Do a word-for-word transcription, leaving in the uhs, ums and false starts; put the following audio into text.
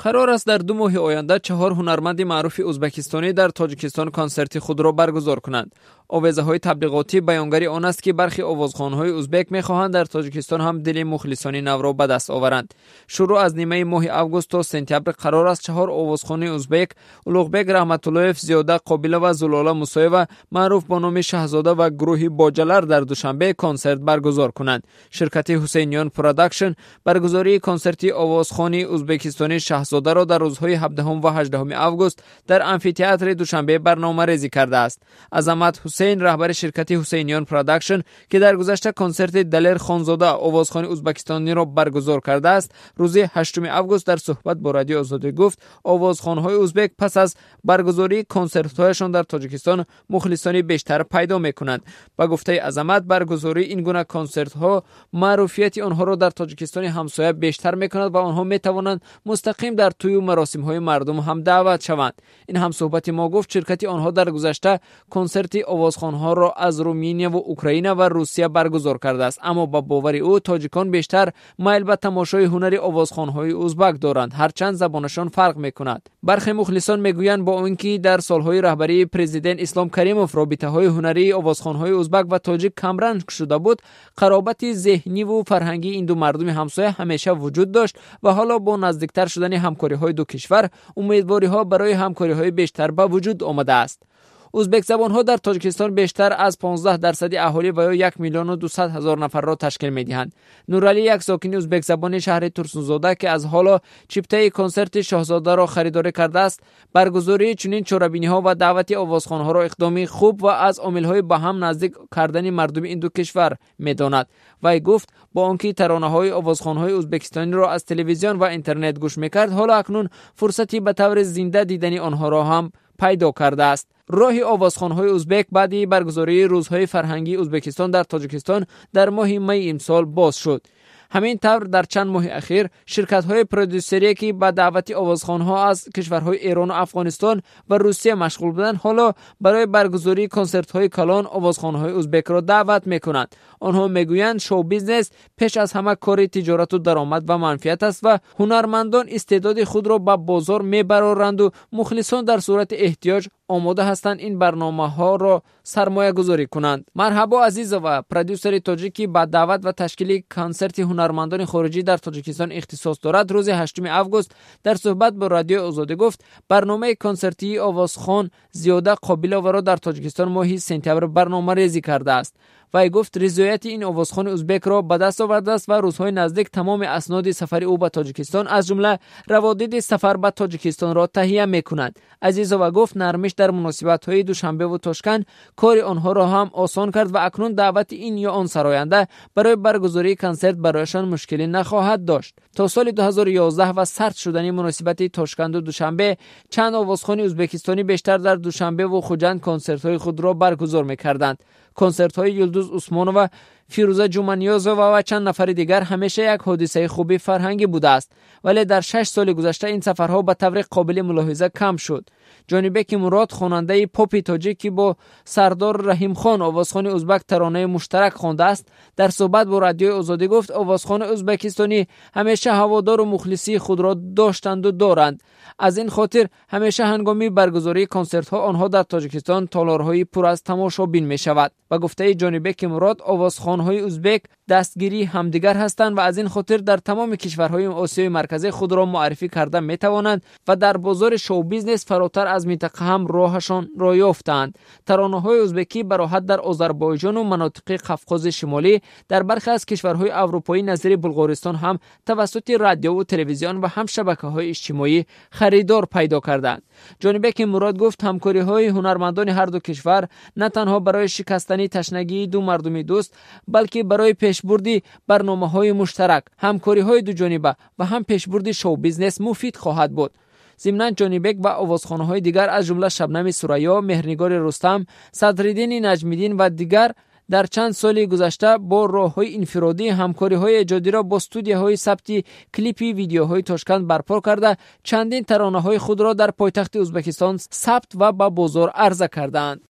قرار است در دو ماه آینده چهار هنرمند معروف ازبکستانی در تاجیکستان کنسرت خود را برگزار کنند. آویزه‌های تبلیغاتی بیانگری آن است که برخی آوازخوان‌های ازبک می‌خواهند در تاجیکستان هم دل مخلصان نو را به دست آورند. شروع از نیمه ماه آگوست تا سپتامبر قرار است چهار آوازخوان ازبک، اولوغبک رحمت‌اللهیف، زیاده قابله و زلاله موسیوا معروف با نام شاهزاده و گروه باجلر در دوشنبه کنسرت برگزار کنند. شرکت حسینیان پروداکشن برگزاری کنسرت آوازخوانی ازبکستانی شاهزاده را در روزهای هفدهم و هجدهم آگوست در آمفی‌تئاتر دوشنبه برنامه‌ریزی کرده است. عظمت حسین رهبر شرکت حسینیان پروداکشن که در گذشته کنسرت دلیر خانزاده آوازخوان ازبکستانی را برگزار کرده است، روز هشتم آگوست در صحبت با رادیو آزادی گفت آوازخوان‌های ازبک پس از برگزاری کنسرت‌هایشان در تاجیکستان مخلصانی بیشتر پیدا می‌کنند. با گفته عظمت برگزاری این گونه کنسرت‌ها معروفیت آنها را در تاجیکستان همسایه بیشتر می‌کند و آنها می‌توانند مستقیم در توی و مراسم‌های مردم هم دعوت شوند. این هم صحبت ما گفت شرکت آنها در گذشته کنسرت آوازخوان‌ها را از رومانیا و اوکراین و روسیه برگزار کرده است، اما با باور او تاجیکان بیشتر میل به تماشای هنر آوازخوان‌های ازبک دارند، هرچند زبانشان فرق می‌کند. برخی مخلصان میگویند با اینکه در سال‌های رهبری پرزیدنت اسلام کریموف رابطه‌های هنری آوازخوان‌های ازبک و تاجیک کمرنگ شده بود، قرابت ذهنی و فرهنگی این دو مردم همسایه همیشه وجود داشت و حالا با نزدیکتر شدن همکاری‌های دو کشور امیدواری‌ها برای همکاری‌های بیشتر به وجود آمده است. ازبک زبان‌ها در تاجیکستان بیشتر از پانزده درصد اهالی و یا یک میلیون و دویست هزار نفر را تشکیل می‌دهند. نورعلی یک ساکن ازبک زبان شهر ترسونزاده که از حالا چیپته کنسرت شاهزاده را خریداری کرده است، برگزاری چنین چورابینی‌ها و دعوت آوازخوان‌ها را اقدامی خوب و از عامل‌های به هم نزدیک کردن مردم این دو کشور می‌داند. وی گفت با آنکه ترانه‌های آوازخوان‌های ازبکستانی را از تلویزیون و اینترنت گوش می‌کرد، حالا اکنون فرصتی به طور زنده دیدن آنها را هم پیدا کرده است. راه آوازخوان‌های ازبک بعد برگزاری روزهای فرهنگی ازبکستان در تاجیکستان در ماه می امسال باز شد. همین طور در چند ماه اخیر شرکت‌های پرودوسری که با دعوت آوازخوان‌ها از کشورهای ایران و افغانستان و روسیه مشغول بودند، حالا برای برگزاری کنسرت‌های کلان آوازخوان‌های ازبک را دعوت می‌کنند. آنها میگویند شو بیزنس پیش از همه کار تجارت و درآمد و منفعت است و هنرمندان استعداد خود را به بازار میبرند و مخلصان در صورت احتیاج آماده هستند این برنامه‌ها را سرمایه گذاری کنند. مرحبا عزیز و پرودوسر تاجیکی با دعوت و تشکیل کنسرت هنرمندان خارجی در تاجیکستان اختصاص دارد، روز هشتم آگوست در صحبت با رادیو آزادی گفت برنامه کنسرتی آوازخوان زیاده قابله و را در تاجیکستان ماه سپتامبر برنامه‌ریزی کرده است. وی گفت رضایت این آوازخوان ازبک را به دست آورده است و روزهای نزدیک تمام اسناد سفر او به تاجیکستان از جمله روادید سفر به تاجیکستان را تهیه می‌کند. عزیزا و گفت نرمش در مناسبت‌های دوشنبه و تاشکند کار آنها را هم آسان کرد و اکنون دعوت این یا آن سراینده برای برگزاری کنسرت برایشان مشکلی نخواهد داشت. تا سال دو هزار و یازده و سرد شدن مناسبت تاشکند و دوشنبه، چند آوازخوان ازبکستانی بیشتر در دوشنبه و خوجند کنسرت‌های خود را برگزار می‌کردند. کنسرت‌های یلدوز عثمانووا، فیروزه جومانیازووا و چند نفر دیگر همیشه یک حادثه خوبی فرهنگی بوده است، ولی در شش سال گذشته این سفرها به طور قابل ملاحظه کم شد. جانبک مراد خواننده پاپ تاجیکی با سردار رحیم خان آوازخوان ازبک ترانه مشترک خوانده است. در صحبت با رادیو آزادی گفت آوازخوان ازبکستانی همیشه هوادار و مخلصی خود را داشتند و دارند. از این خاطر همیشه هنگامی برگزاری کنسرت ها آنها در تاجیکستان تالارهای پر از تماشابین می شود. و گفته جانبک مراد آوازخوان های ازبک دستگیری همدیگر هستند و از این خاطر در تمام کشورهای آسیای مرکزی خود را معرفی کرده می توانند و در بازار شو بیزنس فراتر از منطقه هم راهشان را یافتند. ترانه های ازبکی به راحت در آذربایجان و مناطق قفقاز شمالی در برخی از کشورهای اروپایی نظیر بلغارستان هم توسط رادیو و تلویزیون و هم شبکه‌های اجتماعی خریدار پیدا کردند. جانبک مراد گفت همکاری های هنرمندان هر دو کشور نه تنها برای شکستن تشنگی دو مردم دوست، بلکه برای پیشبردی برنامه‌های مشترک، همکاری‌های دو جانبه و هم پیشبرد شو بیزنس مفید خواهد بود. ضمناً جانبک و آوازخوان‌های دیگر از جمله شبنم سریا، مهرنگار رستم، صدرالدین نجمی‌دین و دیگر در چند سال گذشته با راه‌های انفرادی همکاری‌های ایجادی را با استودیوهای ثبت کلیپ ویدیوهای تاشکند برپا کرده چندین ترانه‌های خود را در پایتخت ازبکستان ثبت و به بازار عرضه کردند.